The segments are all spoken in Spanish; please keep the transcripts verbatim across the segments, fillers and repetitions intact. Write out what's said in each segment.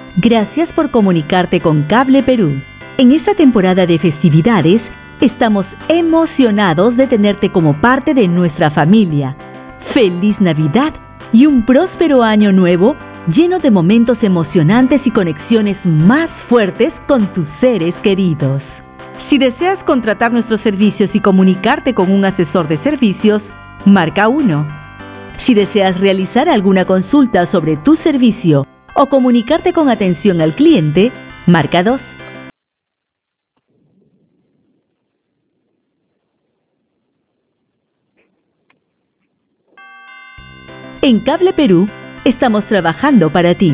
Gracias por comunicarte con Cable Perú. En esta temporada de festividades, estamos emocionados de tenerte como parte de nuestra familia. ¡Feliz Navidad y un próspero año nuevo lleno de momentos emocionantes y conexiones más fuertes con tus seres queridos! Si deseas contratar nuestros servicios y comunicarte con un asesor de servicios, marca uno. Si deseas realizar alguna consulta sobre tu servicio o comunicarte con atención al cliente, marca dos. En Cable Perú, estamos trabajando para ti.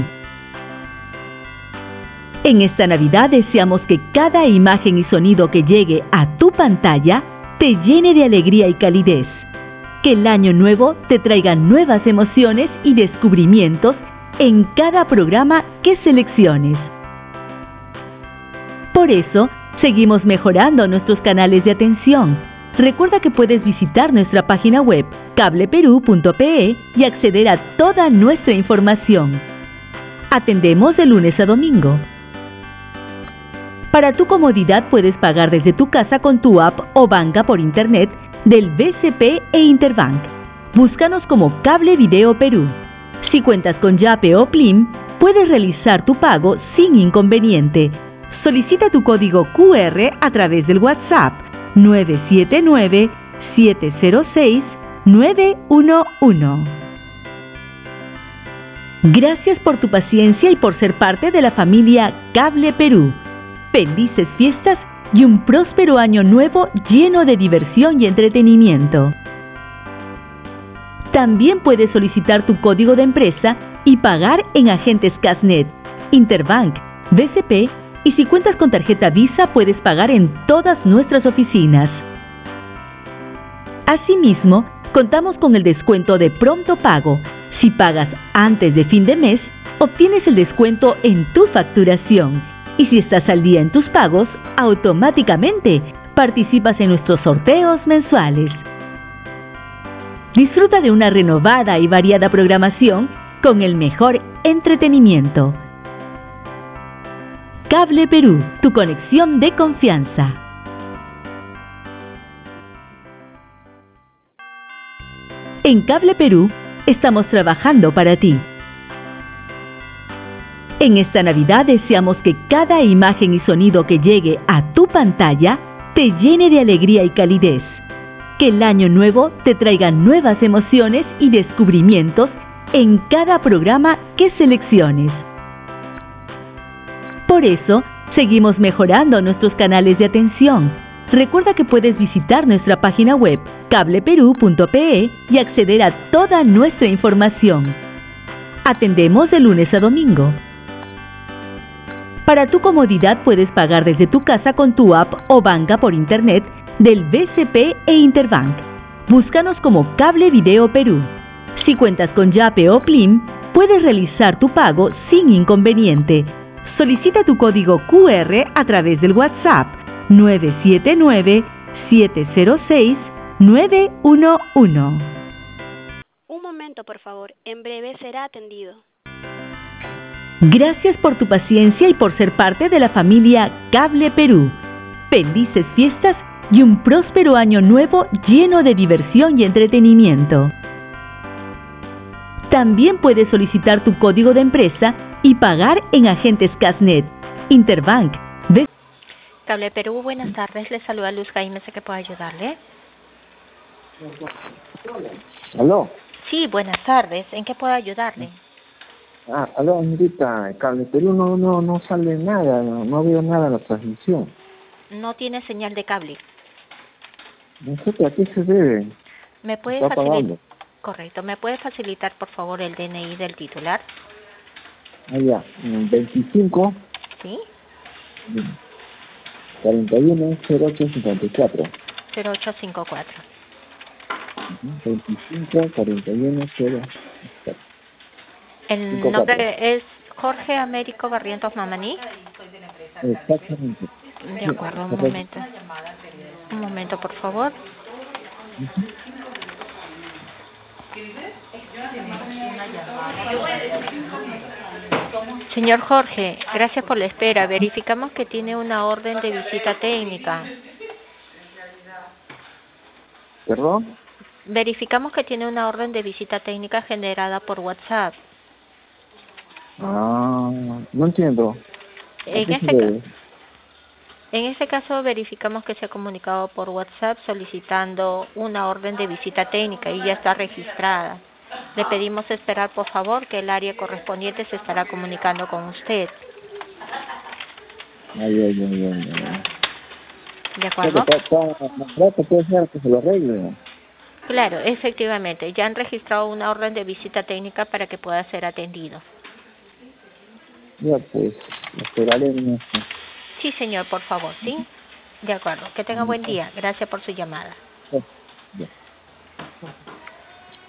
En esta Navidad deseamos que cada imagen y sonido que llegue a tu pantalla te llene de alegría y calidez. Que el año nuevo te traiga nuevas emociones y descubrimientos en cada programa que selecciones. Por eso, seguimos mejorando nuestros canales de atención. Recuerda que puedes visitar nuestra página web cable perú punto pe y acceder a toda nuestra información. Atendemos de lunes a domingo. Para tu comodidad puedes pagar desde tu casa con tu app o banca por internet del B C P e Interbank. Búscanos como Cable Video Perú. Si cuentas con Yape o Plim, puedes realizar tu pago sin inconveniente. Solicita tu código Q R a través del WhatsApp nueve siete nueve, siete cero seis, nueve uno uno. Gracias por tu paciencia y por ser parte de la familia Cable Perú. Felices fiestas y un próspero año nuevo lleno de diversión y entretenimiento. También puedes solicitar tu código de empresa y pagar en agentes Casnet, Interbank, B C P y si cuentas con tarjeta Visa puedes pagar en todas nuestras oficinas. Asimismo, contamos con el descuento de pronto pago. Si pagas antes de fin de mes, obtienes el descuento en tu facturación. Y si estás al día en tus pagos, automáticamente participas en nuestros sorteos mensuales. Disfruta de una renovada y variada programación con el mejor entretenimiento. Cable Perú, tu conexión de confianza. En Cable Perú, estamos trabajando para ti. En esta Navidad deseamos que cada imagen y sonido que llegue a tu pantalla te llene de alegría y calidez. Que el año nuevo te traiga nuevas emociones y descubrimientos en cada programa que selecciones. Por eso, seguimos mejorando nuestros canales de atención. Recuerda que puedes visitar nuestra página web cable perú punto pe y acceder a toda nuestra información. Atendemos de lunes a domingo. Para tu comodidad puedes pagar desde tu casa con tu app o banca por internet del B C P e Interbank. Búscanos como Cable Video Perú. Si cuentas con Yape o Plim, puedes realizar tu pago sin inconveniente. Solicita tu código Q R a través del WhatsApp nueve siete nueve, siete cero seis, nueve uno uno. Un momento, por favor. En breve será atendido. Gracias por tu paciencia y por ser parte de la familia Cable Perú. Felices fiestas y un próspero año nuevo lleno de diversión y entretenimiento. También puedes solicitar tu código de empresa y pagar en agentes Casnet, Interbank. ¿Ves? Cable Perú, buenas tardes. Le saluda Luz Jaime, sé que puedo ayudarle. ¿Aló? Sí, buenas tardes. ¿En qué puedo ayudarle? Ah, aló, señorita, Cable Perú no, no, no sale nada, no, no veo nada en la transmisión. No tiene señal de cable. No sé a qué se debe. ¿Me puede Está facilitar? apagando. Correcto. ¿Me puede facilitar, por favor, el D N I del titular? Ah, ya, veinticinco, ¿Sí? cuarenta y uno, cero ocho cincuenta y cuatro. cero ocho cinco cuatro. veinticinco, cuarenta y uno, cero. El cinco, nombre cuatro. es Jorge Américo Barrientos Mamaní. Exactamente. De acuerdo, un momento. Un momento, por favor. Señor Jorge, gracias por la espera. Verificamos que tiene una orden de visita técnica. ¿Perdón? Verificamos que tiene una orden de visita técnica generada por WhatsApp. Ah, no entiendo. En este, ca en este caso verificamos que se ha comunicado por WhatsApp solicitando una orden de visita técnica y ya está registrada. Le pedimos esperar, por favor, que el área correspondiente se estará comunicando con usted. Ay, ay, ay, ay, ay. ¿De acuerdo? Rato puede ser que se lo arregle. Claro, efectivamente. Ya han registrado una orden de visita técnica para que pueda ser atendido. Ya, pues, esperaré en esto. Sí, señor, por favor, ¿sí? De acuerdo. Que tenga buen día. Gracias por su llamada. Sí.